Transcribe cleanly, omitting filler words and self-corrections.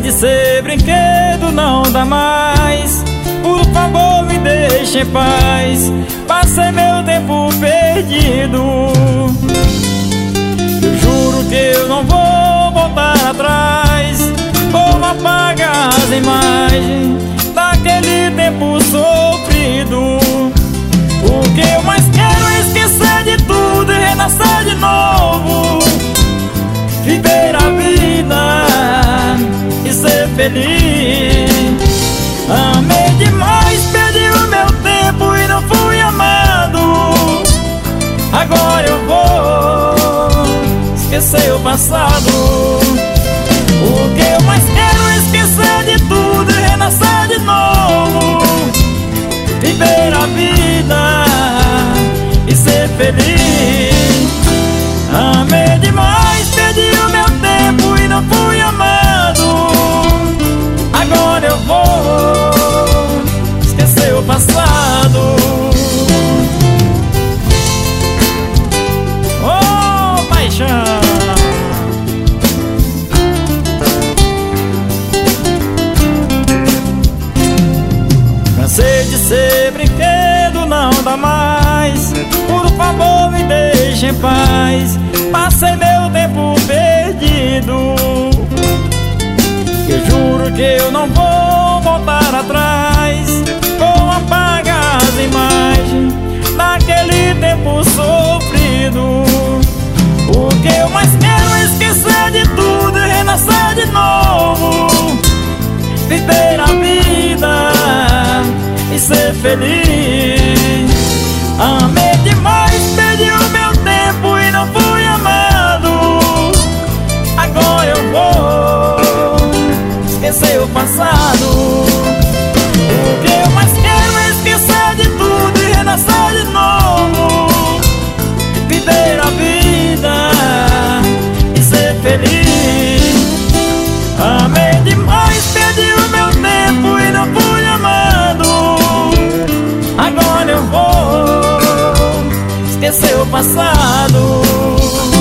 de ser brinquedo, não dá mais. Por favor, me deixe em paz. Passei meu tempo perdido. Eu juro que eu não vou voltar atrás. Vou apagar as imagens daquele tempo sofrido. O que eu mais quero é esquecer de tudo e renascer de novo. Viver a vida e ser feliz. Amei demais, perdi o meu tempo e não fui amado. Agora eu vou esquecer o passado. O que eu mais quero é esquecer de tudo e renascer de novo. Viver a vida e ser feliz. Amei demais, perdi o meu tempo e não fui amado. Agora eu vou esquecer o passado. Oh, paixão! Cansei de ser brinquedo, não dá mais. Por favor, me deixe em paz. Passei meu tempo perdido. Eu juro que eu não vou voltar atrás. Vou apagar as imagens daquele tempo sofrido. O que eu mais quero é esquecer de tudo e renascer de novo. Viver a vida e ser feliz. Amei demais, perdi o meu tempo e não fui amado. Agora eu vou esquecer o passado. O que eu mais quero é esquecer de tudo e renascer de novo. Viver a vida e ser feliz. Amei demais, perdi o meu tempo e não fui amado. Agora eu vou esquecer o passado.